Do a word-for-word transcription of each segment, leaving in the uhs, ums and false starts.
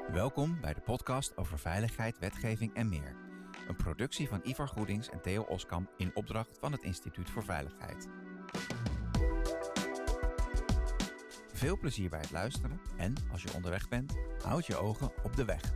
Welkom bij de podcast over veiligheid, wetgeving en meer. Een productie van Ivar Goedings en Theo Oskamp in opdracht van het Instituut voor Veiligheid. Veel plezier bij het luisteren en als je onderweg bent, houd je ogen op de weg.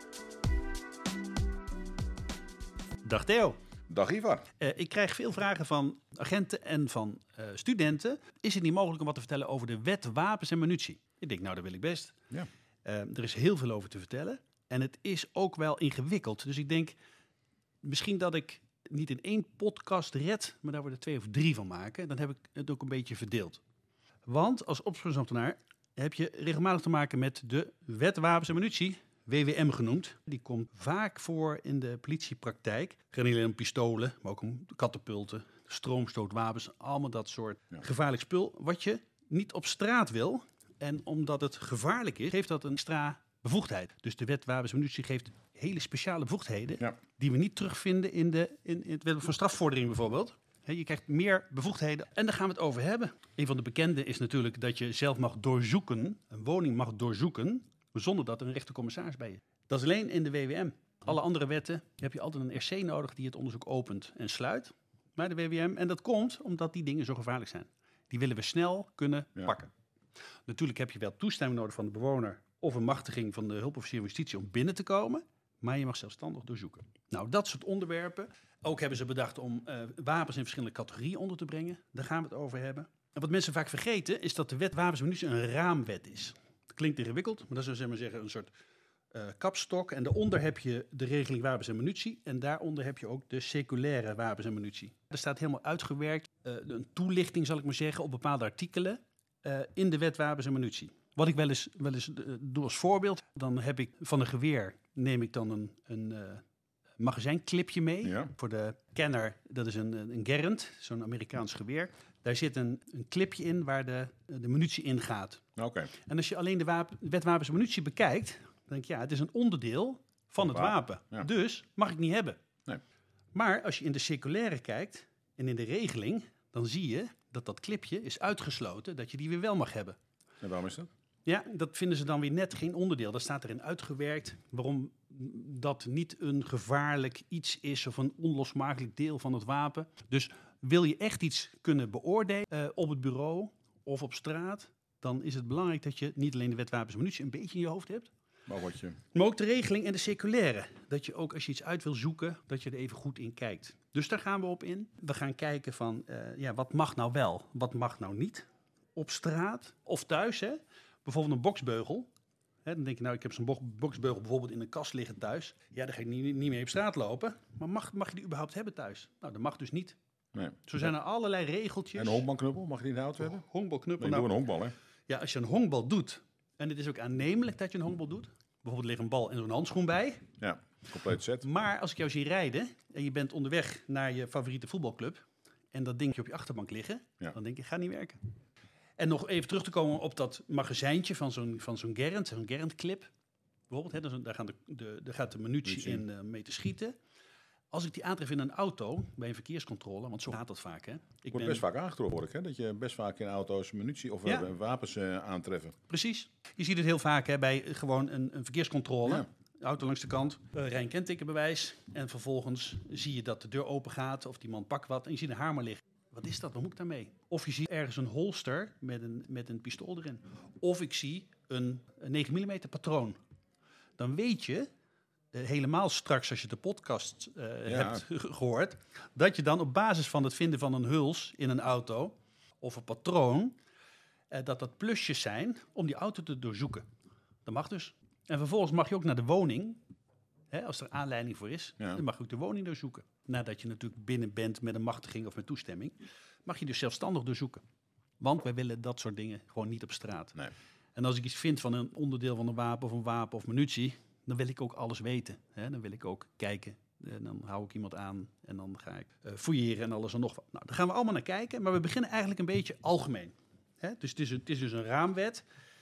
Dag Theo. Dag Ivar. Uh, ik krijg veel vragen van agenten en van uh, studenten. Is het niet mogelijk om wat te vertellen over de wet wapens en munitie? Ik denk, nou, dat wil ik best. Ja. Uh, er is heel veel over te vertellen. En het is ook wel ingewikkeld. Dus ik denk, misschien dat ik niet in één podcast red, maar daar we er twee of drie van maken. Dan heb ik het ook een beetje verdeeld. Want als opsporingsambtenaar heb je regelmatig te maken met de wet wapens en munitie, W W M genoemd. Die komt vaak voor in de politiepraktijk. Het gaat niet alleen om pistolen, maar ook om katapulten, stroomstootwapens, allemaal dat soort ja. gevaarlijk spul wat je niet op straat wil. En omdat het gevaarlijk is, geeft dat een extra bevoegdheid. Dus de wet wapens en munitie geeft hele speciale bevoegdheden ja. die we niet terugvinden in, de, in, in het wet van strafvordering bijvoorbeeld. Je krijgt meer bevoegdheden en daar gaan we het over hebben. Een van de bekende is natuurlijk dat je zelf mag doorzoeken, een woning mag doorzoeken, zonder dat er een rechtercommissaris bij je. Dat is alleen in de W W M. Alle andere wetten heb je altijd een R C nodig die het onderzoek opent en sluit. Maar de W W M, en dat komt omdat die dingen zo gevaarlijk zijn. Die willen we snel kunnen ja. pakken. Natuurlijk heb je wel toestemming nodig van de bewoner of een machtiging van de hulpofficier van justitie om binnen te komen. Maar je mag zelfstandig doorzoeken. Nou, dat soort onderwerpen. Ook hebben ze bedacht om uh, wapens in verschillende categorieën onder te brengen. Daar gaan we het over hebben. En wat mensen vaak vergeten is dat de wet wapens en munitie een raamwet is. Dat klinkt ingewikkeld, maar dat is zeg maar zeggen, een soort uh, kapstok. En daaronder heb je de regeling wapens en munitie. En daaronder heb je ook de seculaire wapens en munitie. Er staat helemaal uitgewerkt uh, een toelichting, zal ik maar zeggen, op bepaalde artikelen uh, in de wet wapens en munitie. Wat ik wel eens, wel eens uh, doe als voorbeeld, dan heb ik van een geweer, neem ik dan een, een uh, magazijnclipje mee. Ja. Voor de kenner, dat is een, een Garand, zo'n Amerikaans geweer. Daar zit een, een clipje in waar de, de munitie in gaat. Okay. En als je alleen de wapen, wet wapens en munitie bekijkt, dan denk je, ja, het is een onderdeel van het wapen. wapen. Ja. Dus mag ik niet hebben. Nee. Maar als je in de seculaire kijkt en in de regeling, dan zie je dat dat clipje is uitgesloten, dat je die weer wel mag hebben. En waarom is dat? Ja, dat vinden ze dan weer net geen onderdeel. Daar staat erin uitgewerkt waarom dat niet een gevaarlijk iets is of een onlosmakelijk deel van het wapen. Dus wil je echt iets kunnen beoordelen uh, op het bureau of op straat, dan is het belangrijk dat je niet alleen de wet wapens en munitie een beetje in je hoofd hebt, maar, wat je... maar ook de regeling en de seculaire. Dat je ook als je iets uit wil zoeken, dat je er even goed in kijkt. Dus daar gaan we op in. We gaan kijken van, uh, ja, wat mag nou wel, wat mag nou niet op straat of thuis, hè? Bijvoorbeeld een boksbeugel. He, dan denk je, nou, ik heb zo'n bo- boksbeugel bijvoorbeeld in een kast liggen thuis. Ja, dan ga ik niet, niet meer op straat lopen. Maar mag, mag je die überhaupt hebben thuis? Nou, dat mag dus niet. Nee. Zo zijn er allerlei regeltjes. En een honkbalknuppel, mag je die in de auto hebben? Honkbalknuppel. Nee, nou, doe een honkbal, hè? Ja, als je een honkbal doet, en het is ook aannemelijk dat je een honkbal doet. Bijvoorbeeld ligt een bal en zo'n handschoen bij. Ja, compleet set. Maar als ik jou zie rijden en je bent onderweg naar je favoriete voetbalclub en dat dingetje op je achterbank liggen, ja. dan denk je, gaat niet werken. En nog even terug te komen op dat magazijntje van zo'n, van zo'n Garand, zo'n Garand-clip. Bijvoorbeeld, hè, daar, gaan de, de, daar gaat de munitie in uh, mee te schieten. Als ik die aantref in een auto, bij een verkeerscontrole, want zo gaat dat vaak. Hè. Ik wordt ben... best vaak aangetroffen, hoor ik, hè? Dat je best vaak in auto's munitie of ja. wapens uh, aantreffen. Precies. Je ziet het heel vaak hè, bij gewoon een, een verkeerscontrole. Ja. Auto langs de kant, uh, rij een kentekenbewijs. En vervolgens zie je dat de deur open gaat of die man pakt wat en je ziet een hamer liggen. Wat is dat? Wat moet ik daarmee? Of je ziet ergens een holster met een, met een pistool erin. Of ik zie een, een negen millimeter patroon. Dan weet je, uh, helemaal straks als je de podcast uh, ja. hebt gehoord, dat je dan op basis van het vinden van een huls in een auto of een patroon, uh, dat dat plusjes zijn om die auto te doorzoeken. Dat mag dus. En vervolgens mag je ook naar de woning. Hè, als er aanleiding voor is, ja. dan mag je ook de woning doorzoeken. Nadat je natuurlijk binnen bent met een machtiging of met toestemming, mag je dus zelfstandig doorzoeken. Want wij willen dat soort dingen gewoon niet op straat. Nee. En als ik iets vind van een onderdeel van een wapen of een wapen of munitie, dan wil ik ook alles weten. Hè? Dan wil ik ook kijken. En dan hou ik iemand aan en dan ga ik uh, fouilleren en alles en nog wat. Nou, daar gaan we allemaal naar kijken, maar we beginnen eigenlijk een beetje algemeen. Hè? Dus het is, een, het is dus een raamwet.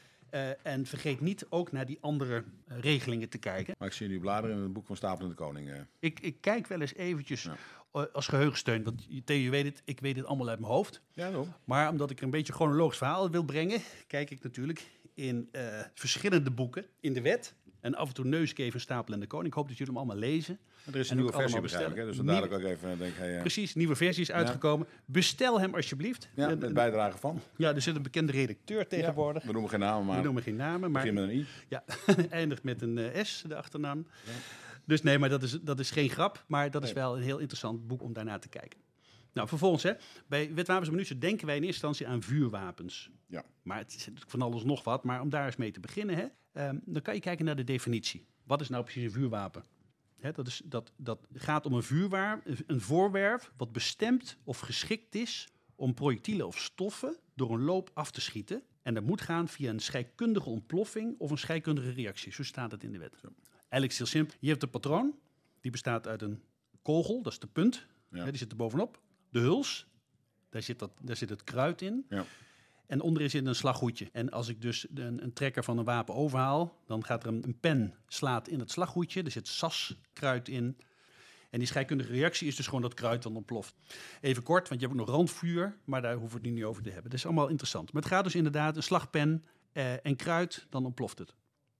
Uh, en vergeet niet ook naar die andere uh, regelingen te kijken. Maar ik zie nu bladeren in het boek van Stapelende Koning. Uh. Ik, ik kijk wel eens eventjes ja. uh, als geheugensteun. Want Theo, je weet het, ik weet het allemaal uit mijn hoofd. Ja, no. Maar omdat ik een beetje chronologisch verhaal wil brengen, kijk ik natuurlijk in uh, verschillende boeken in de wet. En af en toe neus ik even Stapel en de Koning. Ik hoop dat jullie hem allemaal lezen. Er is En een nieuwe ook versie allemaal begrijp ik, hè? Dus dan bestellen. dadelijk ook even denk hey, uh, Precies, nieuwe versie is uitgekomen. Bestel hem alsjeblieft. ja, En- met bijdrage van. ja, er zit een bekende redacteur tegenwoordig. We noemen geen namen, maar We noemen geen namen, maar begin met een i. ja, eindigt met een eh, S, de achternaam. Ja. Dus nee, maar dat is, dat is geen grap. Maar dat is Nee. wel een heel interessant boek om daarna te kijken. Nou, vervolgens, hè, bij Wetwapens en Munitie denken wij in eerste instantie aan vuurwapens. Ja. Maar het is natuurlijk van alles nog wat. Maar om daar eens mee te beginnen, hè, ehm, dan kan je kijken naar de definitie. Wat is nou precies een vuurwapen? Hè, dat, is, dat, dat gaat om een vuurwapen, een voorwerp wat bestemd of geschikt is om projectielen of stoffen door een loop af te schieten. En dat moet gaan via een scheikundige ontploffing of een scheikundige reactie. Zo staat het in de wet. Zo. Eigenlijk is het heel simpel. Je hebt een patroon, die bestaat uit een kogel, dat is de punt. Ja. Hè, die zit er bovenop. De huls, daar zit, dat, daar zit het kruid in. Ja. En onderin zit een slaghoedje. En als ik dus een, een trekker van een wapen overhaal, dan gaat er een, een pen slaat in het slaghoedje. Er zit saskruid in. En die scheikundige reactie is dus gewoon dat kruid dan ontploft. Even kort, want je hebt ook nog randvuur, maar daar hoeven we het nu niet over te hebben. Dat is allemaal interessant. Maar het gaat dus inderdaad een slagpen eh, en kruid, dan ontploft het.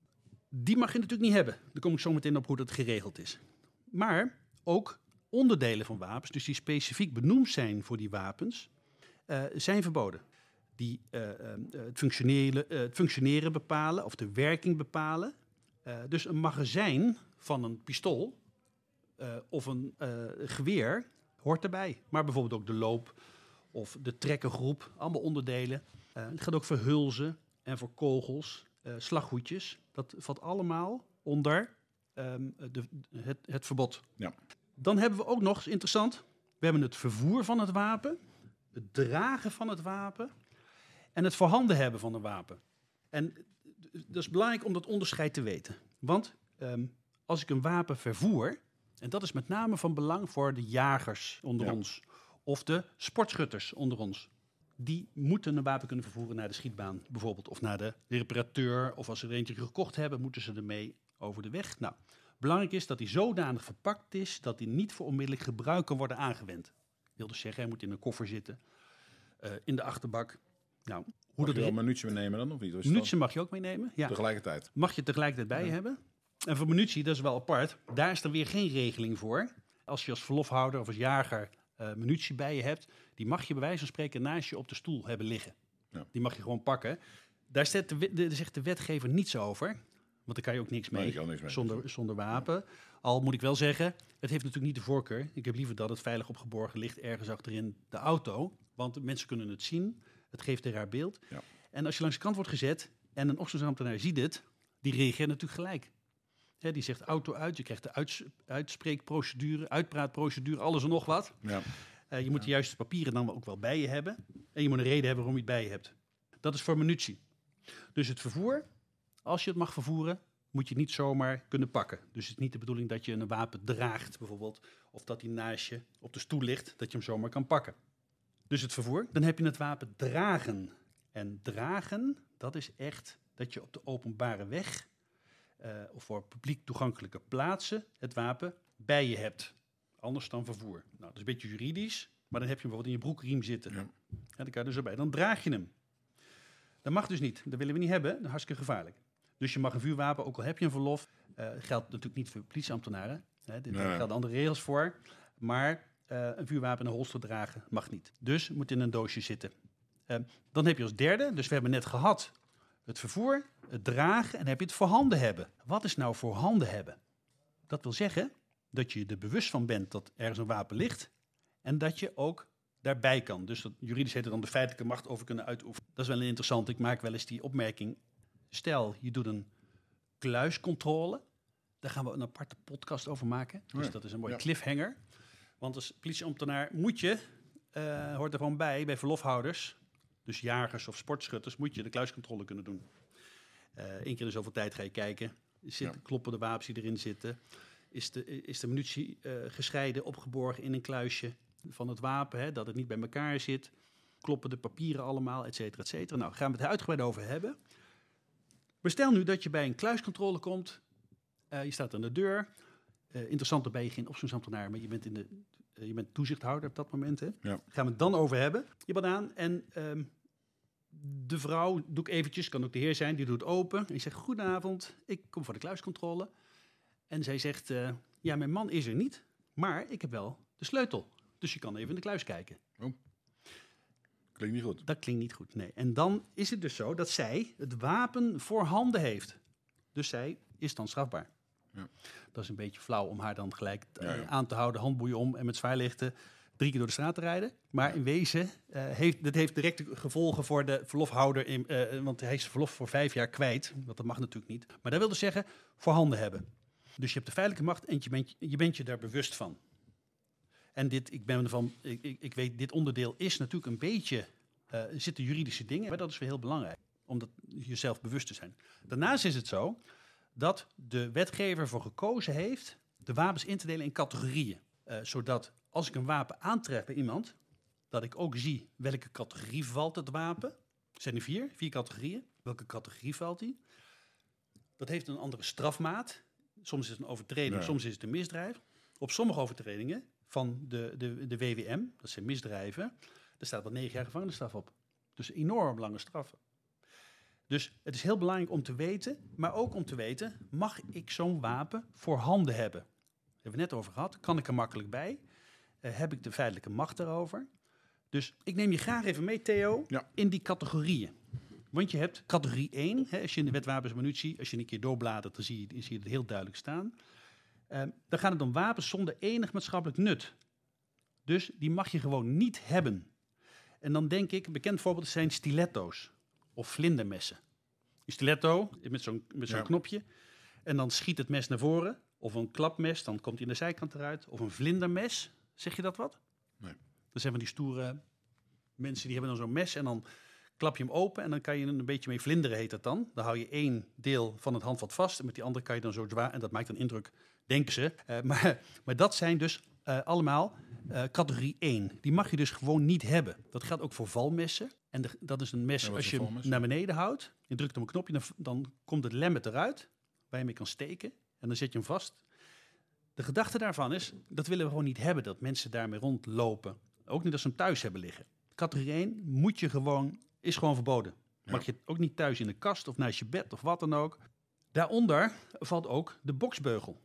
Die mag je natuurlijk niet hebben. Daar kom ik zo meteen op hoe dat geregeld is. Maar ook onderdelen van wapens, dus die specifiek benoemd zijn voor die wapens, uh, zijn verboden. Die uh, uh, het, functioneren, uh, het functioneren bepalen of de werking bepalen. Uh, dus een magazijn van een pistool uh, of een uh, geweer hoort erbij. Maar bijvoorbeeld ook de loop of de trekkergroep, allemaal onderdelen. Uh, het gaat ook voor hulzen en voor kogels, uh, slaghoedjes. Dat valt allemaal onder um, de, het, het verbod. Ja. Dan hebben we ook nog, is interessant, we hebben het vervoer van het wapen, het dragen van het wapen en het voorhanden hebben van een wapen. En dat is belangrijk om dat onderscheid te weten. Want um, als ik een wapen vervoer, en dat is met name van belang voor de jagers onder ja. ons, of de sportschutters onder ons. Die moeten een wapen kunnen vervoeren naar de schietbaan bijvoorbeeld, of naar de reparateur, of als ze er eentje gekocht hebben, moeten ze ermee over de weg. Nou, belangrijk is dat hij zodanig verpakt is dat hij niet voor onmiddellijk gebruik kan worden aangewend. Dat wil dus zeggen, hij moet in een koffer zitten, uh, in de achterbak. Nou, hoe Mag dat je wel heet. munitie meenemen dan, of niet? Is Munitie mag je ook meenemen. Ja. tegelijkertijd. Mag je tegelijkertijd bij je Ja. hebben. En voor munitie, dat is wel apart, daar is er weer geen regeling voor. Als je als verlofhouder of als jager uh, munitie bij je hebt, die mag je bij wijze van spreken naast je op de stoel hebben liggen. Ja. Die mag je gewoon pakken. Daar zegt de, wet- de, zegt de wetgever niets over, want daar kan je ook niks mee, Nee, ik kan niks mee. zonder, zonder wapen. Al moet ik wel zeggen, het heeft natuurlijk niet de voorkeur. Ik heb liever dat het veilig opgeborgen ligt ergens achterin de auto, want mensen kunnen het zien. Het geeft een raar beeld. Ja. En als je langs de kant wordt gezet en een opsporingsambtenaar ziet het, die reageert natuurlijk gelijk. Hè, die zegt auto uit, je krijgt de uits, uitspreekprocedure, uitpraatprocedure, alles en nog wat. Ja. Uh, je moet de juiste papieren dan ook wel bij je hebben. En je moet een reden hebben waarom je het bij je hebt. Dat is voor munitie. Dus het vervoer, als je het mag vervoeren, moet je het niet zomaar kunnen pakken. Dus het is niet de bedoeling dat je een wapen draagt bijvoorbeeld, of dat die naast je op de stoel ligt, dat je hem zomaar kan pakken. Dus het vervoer. Dan heb je het wapen dragen. En dragen, dat is echt dat je op de openbare weg uh, of voor publiek toegankelijke plaatsen het wapen bij je hebt. Anders dan vervoer. Nou, dat is een beetje juridisch, maar dan heb je hem bijvoorbeeld in je broekriem zitten. Ja. Ja, dan kan je dus erbij. Dan draag je hem. Dat mag dus niet. Dat willen we niet hebben. Dat is hartstikke gevaarlijk. Dus je mag een vuurwapen, ook al heb je een verlof. Uh, geldt natuurlijk niet voor politieambtenaren. Hè, daar Nee. gelden andere regels voor. Maar uh, een vuurwapen in een holster dragen mag niet. Dus moet in een doosje zitten. Uh, dan heb je als derde, dus we hebben net gehad het vervoer, het dragen en dan heb je het voorhanden hebben. Wat is nou voorhanden hebben? Dat wil zeggen dat je er bewust van bent dat ergens een wapen ligt en dat je ook daarbij kan. Dus dat, juridisch heet het dan de feitelijke macht over kunnen uitoefenen. Dat is wel interessant. Ik maak wel eens die opmerking. Stel, je doet een kluiscontrole. Daar gaan we een aparte podcast over maken. Dus Oh ja. dat is een mooie Ja. cliffhanger. Want als politieambtenaar moet je, uh, hoort er gewoon bij, bij verlofhouders, dus jagers of sportschutters, moet je de kluiscontrole kunnen doen. Uh, Eén keer in zoveel tijd ga je kijken. Zit, Ja. Kloppen de wapens die erin zitten? Is de, is de munitie uh, gescheiden, opgeborgen in een kluisje van het wapen, hè, dat het niet bij elkaar zit? Kloppen de papieren allemaal, et cetera, et cetera. Nou, gaan we het er uitgebreid over hebben. Maar stel nu dat je bij een kluiscontrole komt. Uh, je staat aan de deur. Uh, interessant, dan ben je geen opsporingsambtenaar, maar je bent, in de, uh, je bent toezichthouder op dat moment. Hè? Ja. Gaan we het dan over hebben. Je bent aan en um, de vrouw, doe ik eventjes, kan ook de heer zijn, die doet open. En die zegt, goedenavond, ik kom voor de kluiscontrole. En zij zegt, uh, ja, mijn man is er niet, maar ik heb wel de sleutel. Dus je kan even in de kluis kijken. Oh. Klinkt niet goed. Dat klinkt niet goed, nee. En dan is het dus zo dat zij het wapen voor handen heeft. Dus zij is dan strafbaar. Ja. Dat is een beetje flauw om haar dan gelijk uh, Ja, ja. aan te houden, handboeien om en met zwaarlichten drie keer door de straat te rijden. Maar in wezen, uh, heeft, dat heeft directe gevolgen voor de verlofhouder. In, uh, want hij is verlof voor vijf jaar kwijt. Want dat mag natuurlijk niet. Maar dat wil dus zeggen, voor handen hebben. Dus je hebt de feitelijke macht en je bent je, bent je daar bewust van. En dit, ik ben ervan, ik, ik, ik weet, dit onderdeel is natuurlijk een beetje, uh, zitten juridische dingen. Maar dat is weer heel belangrijk, om dat jezelf bewust te zijn. Daarnaast is het zo dat de wetgever voor gekozen heeft de wapens in te delen in categorieën. Uh, zodat als ik een wapen aantref bij iemand, dat ik ook zie welke categorie valt het wapen. Er zijn er vier, vier categorieën. Welke categorie valt die? Dat heeft een andere strafmaat. Soms is het een overtreding, Ja. soms is het een misdrijf. Op sommige overtredingen van de, de, de W W M, dat zijn misdrijven, daar staat wel negen jaar gevangenisstraf op. Dus enorm lange straffen. Dus het is heel belangrijk om te weten, maar ook om te weten, mag ik zo'n wapen voor handen hebben? Daar hebben we net over gehad. Kan ik er makkelijk bij? Uh, heb ik de feitelijke macht daarover? Dus ik neem je graag even mee, Theo, Ja. in die categorieën. Want je hebt categorie één, hè, als je in de wet wapens en munitie, als je een keer doorbladert, dan zie je, zie je het heel duidelijk staan. Uh, dan gaat het om wapens zonder enig maatschappelijk nut. Dus die mag je gewoon niet hebben. En dan denk ik, een bekend voorbeeld zijn stiletto's of vlindermessen. Een stiletto met zo'n, met zo'n Ja. knopje en dan schiet het mes naar voren. Of een klapmes, dan komt hij aan de zijkant eruit. Of een vlindermes, zeg je dat wat? Nee. Dat zijn van die stoere mensen die hebben dan zo'n mes en dan klap je hem open en dan kan je een beetje mee vlinderen, heet dat dan. Dan hou je één deel van het handvat vast en met die andere kan je dan zo zwaar, en dat maakt een indruk, denken ze. Uh, maar, maar dat zijn dus uh, allemaal uh, categorie één. Die mag je dus gewoon niet hebben. Dat geldt ook voor valmessen. En de, dat is een mes, Ja, wat als is je een hem valmes? naar beneden houdt, je drukt op een knopje, dan, dan komt het lemmet eruit, waar je mee kan steken. En dan zet je hem vast. De gedachte daarvan is, dat willen we gewoon niet hebben, dat mensen daarmee rondlopen. Ook niet als ze hem thuis hebben liggen. Categorie één moet je gewoon, is gewoon verboden. Mag Ja. je ook niet thuis in de kast of naast je bed of wat dan ook. Daaronder valt ook de boksbeugel.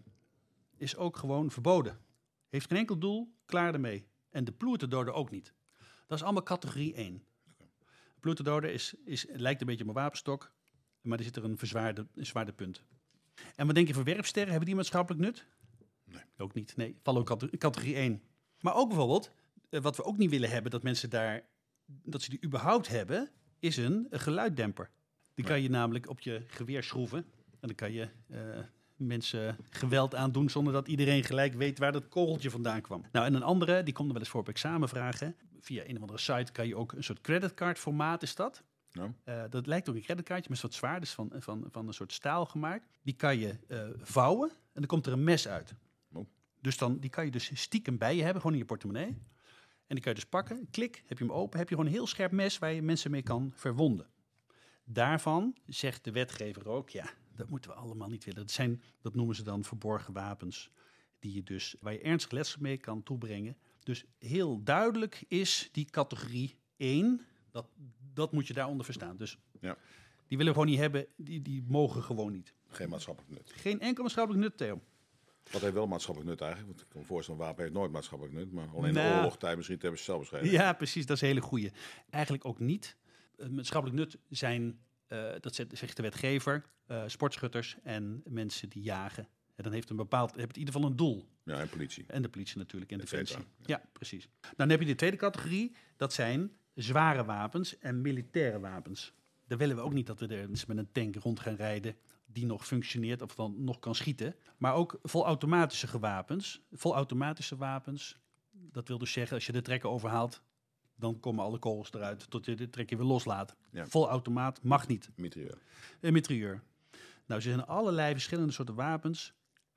Is ook gewoon verboden. Heeft geen enkel doel, klaar ermee. En de ploerterdoder ook niet. Dat is allemaal categorie één. Een ploerterdoder is, is, lijkt een beetje op een wapenstok, maar er zit er een verzwaarde, een zwaarder punt. En wat denk je van werpsterren? Hebben die maatschappelijk nut? Nee. Ook niet. Nee, vallen ook cate- categorie één. Maar ook bijvoorbeeld, eh, wat we ook niet willen hebben, dat mensen daar, dat ze die überhaupt hebben, is een, een geluiddemper. Die kan je namelijk op je geweer schroeven. En dan kan je uh, mensen geweld aandoen zonder dat iedereen gelijk weet waar dat kogeltje vandaan kwam. Nou, en een andere, die komt er wel eens voor op examenvragen. Via een of andere site kan je ook een soort creditcard-formaat, is dat. Ja. Uh, dat lijkt ook een creditcardje, maar is wat zwaar, dus van, van, van een soort staal gemaakt. Die kan je uh, vouwen en dan komt er een mes uit. Oh. Dus dan, die kan je dus stiekem bij je hebben, gewoon in je portemonnee. En die kan je dus pakken, klik, heb je hem open, heb je gewoon een heel scherp mes waar je mensen mee kan verwonden. Daarvan zegt de wetgever ook, ja, dat moeten we allemaal niet willen. Dat zijn, dat noemen ze dan verborgen wapens, die je dus, waar je ernstig letsel mee kan toebrengen. Dus heel duidelijk is die categorie één, dat, dat moet je daaronder verstaan. Dus Ja. die willen we gewoon niet hebben, die, die mogen gewoon niet. Geen maatschappelijk nut. Geen enkel maatschappelijk nut, Theo. Wat heeft wel maatschappelijk nut eigenlijk? Want ik kan me voorstellen, een wapen heeft nooit maatschappelijk nut. Maar alleen in Nou. de oorlogstijd misschien ter zelfbescherming. Ja, precies, dat is een hele goeie. Eigenlijk ook niet. Uh, maatschappelijk nut zijn, uh, dat zegt de wetgever, uh, sportschutters en mensen die jagen. En dan heeft een bepaald, heeft in ieder geval een doel. Ja, en politie. En de politie natuurlijk, en Et cetera. defensie. Ja, precies. Dan heb je de tweede categorie, dat zijn zware wapens en militaire wapens. Daar willen we ook niet dat we er eens met een tank rond gaan rijden die nog functioneert of dan nog kan schieten. Maar ook volautomatische gewapens. Volautomatische wapens, dat wil dus zeggen, als je de trekker overhaalt, dan komen alle kogels eruit tot je de trekker weer loslaat. Ja. Volautomaat mag niet. Mitrailleur. Een mitrailleur. Nou, er zijn allerlei verschillende soorten wapens.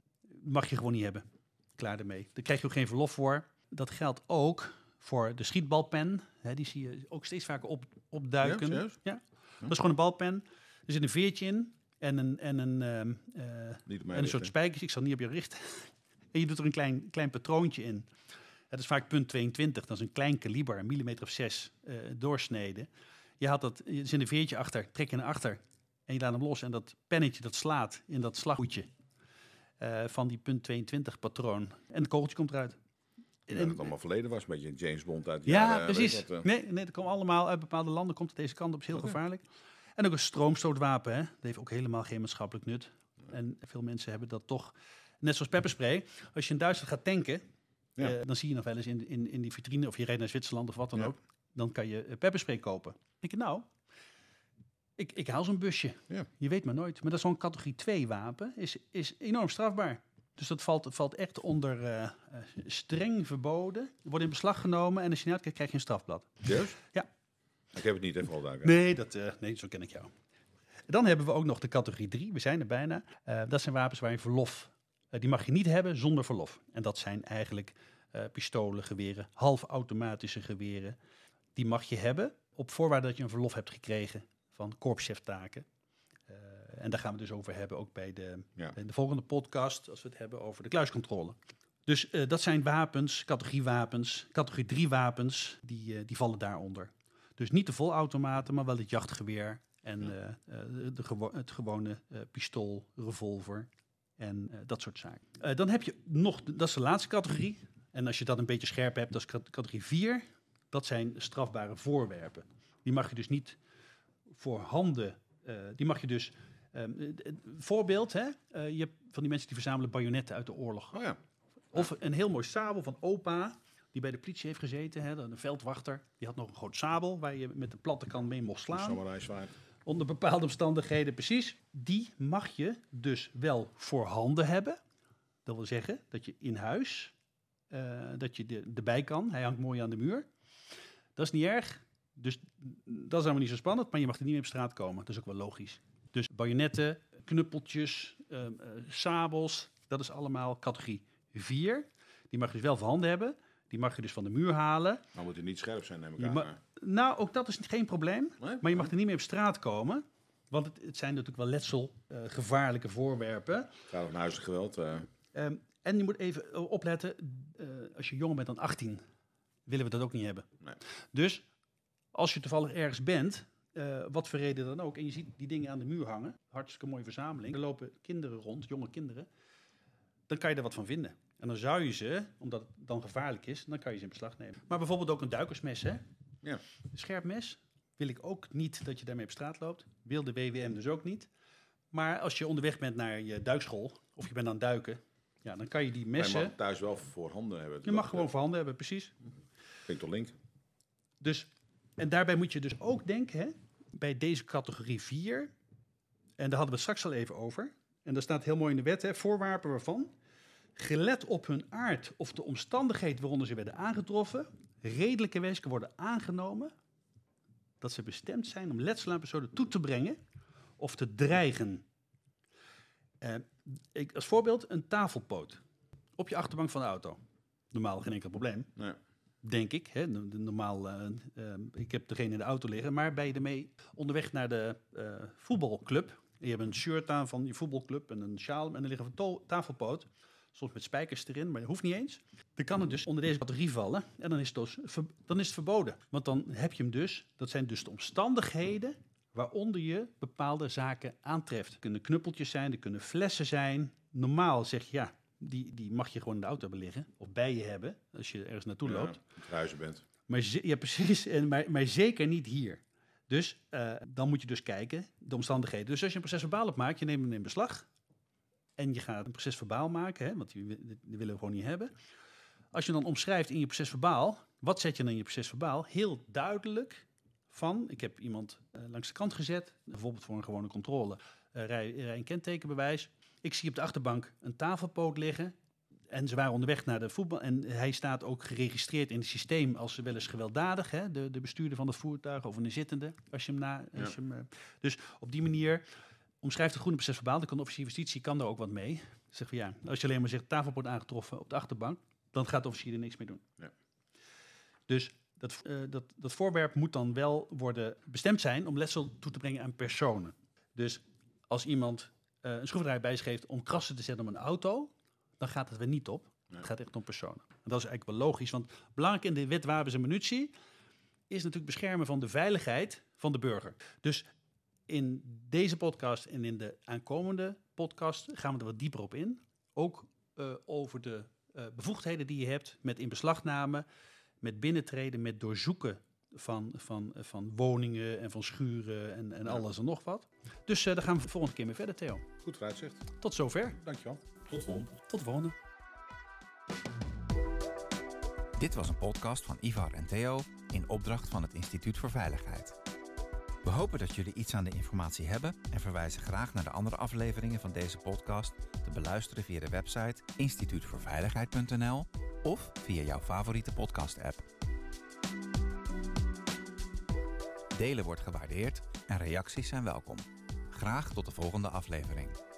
Mag je gewoon niet hebben. Klaar ermee. Daar krijg je ook geen verlof voor. Dat geldt ook voor de schietbalpen. Hè, die zie je ook steeds vaker op, opduiken. Ja, serieus? Ja. Dat is gewoon een balpen. Er zit een veertje in en een, en een, uh, uh, Niet op mij en een soort richten. spijkers. Ik zal niet op je richten. En je doet er een klein, klein patroontje in. Het is vaak punt tweeëntwintig. Dat is een klein kaliber, een millimeter of zes uh, doorsnede. je had dat, er zit een veertje achter, trek je naar achter en je laat hem los. En dat pennetje dat slaat in dat slaghoedje uh, van die punt tweeëntwintig patroon. En het kogeltje komt eruit. Ja, dat het allemaal verleden was, een beetje James Bond uit de ja, jaren, precies. Wat, uh... Nee, nee, dat komt allemaal uit bepaalde landen, komt het deze kant op, is heel okay. gevaarlijk. En ook een stroomstootwapen, hè. Dat heeft ook helemaal geen maatschappelijk nut. En veel mensen hebben dat toch, net zoals pepperspray. Als je in Duitsland gaat tanken, ja. uh, dan zie je nog wel eens in, in, in die vitrine, of je rijdt naar Zwitserland of wat dan ja. ook, dan kan je uh, pepperspray kopen. Ik denk, nou, ik, ik haal zo'n busje. Ja. Je weet maar nooit. Maar dat is zo'n categorie twee wapen, is, is enorm strafbaar. Dus dat valt, valt echt onder uh, uh, streng verboden. Wordt in beslag genomen en als je niet uitkijkt, krijg je een strafblad. Yes? Ja. Ik heb het niet, hè, vooral daar. Nee, dat, uh, nee, zo ken ik jou. Dan hebben we ook nog de categorie drie. We zijn er bijna. Uh, dat zijn wapens waar je verlof... Uh, die mag je niet hebben zonder verlof. En dat zijn eigenlijk uh, pistolen, geweren, halfautomatische geweren. Die mag je hebben op voorwaarde dat je een verlof hebt gekregen van korpscheftaken. Uh, en daar gaan we dus over hebben ook bij de, ja. de volgende podcast, als we het hebben over de kluiscontrole. Dus uh, dat zijn wapens, categorie wapens, categorie drie wapens, die, uh, die vallen daaronder. Dus niet de volautomaten, maar wel het jachtgeweer en ja. uh, de gewo- het gewone uh, pistool, revolver en uh, dat soort zaken. Uh, dan heb je nog, dat is de laatste categorie. En als je dat een beetje scherp hebt, dat is categorie vier. Dat zijn strafbare voorwerpen. Die mag je dus niet voor handen, uh, die mag je dus... Um, voorbeeld, hè? Uh, je hebt van die mensen die verzamelen bajonetten uit de oorlog. Oh ja. Of een heel mooi sabel van opa, die bij de politie heeft gezeten. Hè? Een veldwachter, die had nog een groot sabel waar je met de platte kant mee mocht slaan. Samurai-zwaard. Onder bepaalde omstandigheden, precies. Die mag je dus wel voor handen hebben. Dat wil zeggen dat je in huis, uh, dat je de, erbij kan. Hij hangt mooi aan de muur. Dat is niet erg. Dus dat is allemaal niet zo spannend, maar je mag er niet meer op straat komen. Dat is ook wel logisch. Dus bajonetten, knuppeltjes, uh, uh, sabels, dat is allemaal categorie vier. Die mag je dus wel voor handen hebben. Die mag je dus van de muur halen. Maar moet die niet scherp zijn, neem ik aan. Ma- nou, ook dat is geen probleem. Nee? Maar je mag er niet meer op straat komen. Want het, het zijn natuurlijk wel letselgevaarlijke uh, voorwerpen. Het gaat om huiselijk geweld. Uh. Um, en je moet even opletten, uh, als je jonger bent dan achttien, willen we dat ook niet hebben. Nee. Dus als je toevallig ergens bent... Uh, wat voor reden dan ook. En je ziet die dingen aan de muur hangen. Hartstikke mooie verzameling. Er lopen kinderen rond, jonge kinderen. Dan kan je er wat van vinden. En dan zou je ze, omdat het dan gevaarlijk is, dan kan je ze in beslag nemen. Maar bijvoorbeeld ook een duikersmes, hè? Ja. Een scherp mes wil ik ook niet dat je daarmee op straat loopt. Wil de W W M dus ook niet. Maar als je onderweg bent naar je duikschool, of je bent aan het duiken, ja, dan kan je die messen... Maar je mag thuis wel voor handen hebben. Je mag gewoon voor handen hebben, precies. Klinkt toch link. Dus... En daarbij moet je dus ook denken, hè, bij deze categorie vier, en daar hadden we het straks al even over, en daar staat heel mooi in de wet, hè, voorwapen waarvan, gelet op hun aard of de omstandigheden waaronder ze werden aangetroffen, redelijkerwijs kan worden aangenomen dat ze bestemd zijn om letsel aan personen toe te brengen of te dreigen. Uh, ik, als voorbeeld een tafelpoot op je achterbank van de auto. Normaal geen enkel probleem. Nee. Denk ik. Hè? Normaal, uh, uh, ik heb degene in de auto liggen. Maar ben je ermee onderweg naar de uh, voetbalclub. En je hebt een shirt aan van je voetbalclub en een sjaal. En er ligt een to- tafelpoot. Soms met spijkers erin, maar dat hoeft niet eens. Dan kan het dus onder deze categorie vallen. En dan is het, dus ver- dan is het verboden. Want dan heb je hem dus. Dat zijn dus de omstandigheden waaronder je bepaalde zaken aantreft. Er kunnen knuppeltjes zijn, er kunnen flessen zijn. Normaal zeg je ja... Die, die mag je gewoon in de auto hebben liggen. Of bij je hebben, als je ergens naartoe ja, loopt. Als je huizen bent. Maar, ze, ja, precies. En, maar, maar zeker niet hier. Dus uh, dan moet je dus kijken, de omstandigheden. Dus als je een procesverbaal opmaakt, je neemt hem in beslag. En je gaat een procesverbaal maken, hè, want die, die willen we gewoon niet hebben. Als je dan omschrijft in je procesverbaal, wat zet je dan in je procesverbaal? Heel duidelijk van, ik heb iemand uh, langs de kant gezet, bijvoorbeeld voor een gewone controle. Uh, rij, rij een kentekenbewijs. Ik zie op de achterbank een tafelpoot liggen. En ze waren onderweg naar de voetbal. En hij staat ook geregistreerd in het systeem als wel eens gewelddadig. Hè? De, de bestuurder van het voertuig of een zittende. Als je hem na, als ja. je hem, uh, dus op die manier omschrijft de groene procesverbaal. Dan kan de officier van justitie kan daar ook wat mee. Zeg van ja, als je alleen maar zegt tafelpoot aangetroffen op de achterbank, dan gaat de officier er niks mee doen. Ja. Dus dat, uh, dat, dat voorwerp moet dan wel worden bestemd zijn om letsel toe te brengen aan personen. Dus als iemand uh, een schroevendraaier bij zich heeft om krassen te zetten op een auto, dan gaat het weer niet op. Ja. Het gaat echt om personen. En dat is eigenlijk wel logisch, want belangrijk in de wet wapens en munitie is natuurlijk beschermen van de veiligheid van de burger. Dus in deze podcast en in de aankomende podcast gaan we er wat dieper op in. Ook uh, over de uh, bevoegdheden die je hebt met inbeslagname, met binnentreden, met doorzoeken van, van, van woningen en van schuren en, en ja. alles en nog wat. Dus uh, daar gaan we de volgende keer mee verder, Theo. Goed vooruitzicht. Tot zover. Dankjewel. Tot volgende. Tot de volgende. Dit was een podcast van Ivar en Theo in opdracht van het Instituut voor Veiligheid. We hopen dat jullie iets aan de informatie hebben en verwijzen graag naar de andere afleveringen van deze podcast te beluisteren via de website instituut voor veiligheid punt n l of via jouw favoriete podcast-app. Delen wordt gewaardeerd en reacties zijn welkom. Graag tot de volgende aflevering.